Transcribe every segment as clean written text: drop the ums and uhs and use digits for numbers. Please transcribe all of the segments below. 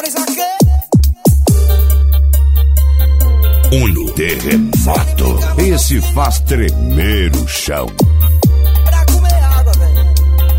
Uno Terremoto. Esse faz tremer o chão. Pra comer água, velho.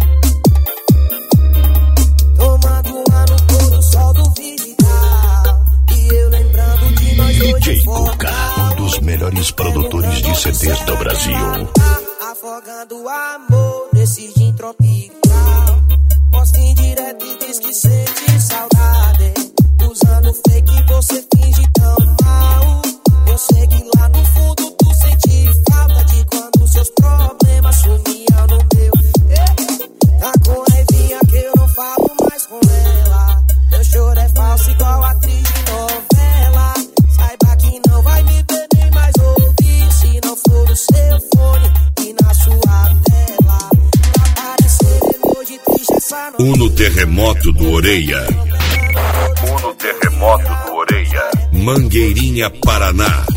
Tomando ar no pôr do sol do Vidigal. E eu lembrando de nós dois. DJ Cuca, um dos melhores produtores de CDs do Brasil. Afogando o amor nesse gin tropical. Posta em direto e diz que sente saudade. Usando fake você finge tão mal. Eu sei que lá no fundo tu sente falta de quando seus problemas sumiam no meu. Tá com raivinha que eu não falo mais com ela. Teu choro é falso igual atriz de novela. Saiba que não vai me ver nem mais ouvir se não for o seu fone e na sua tela. Pra aparecer emoji triste essa noite. Uno Terremoto do Orelha. Uno Terremoto do Orelha. Mangueirinha, Paraná.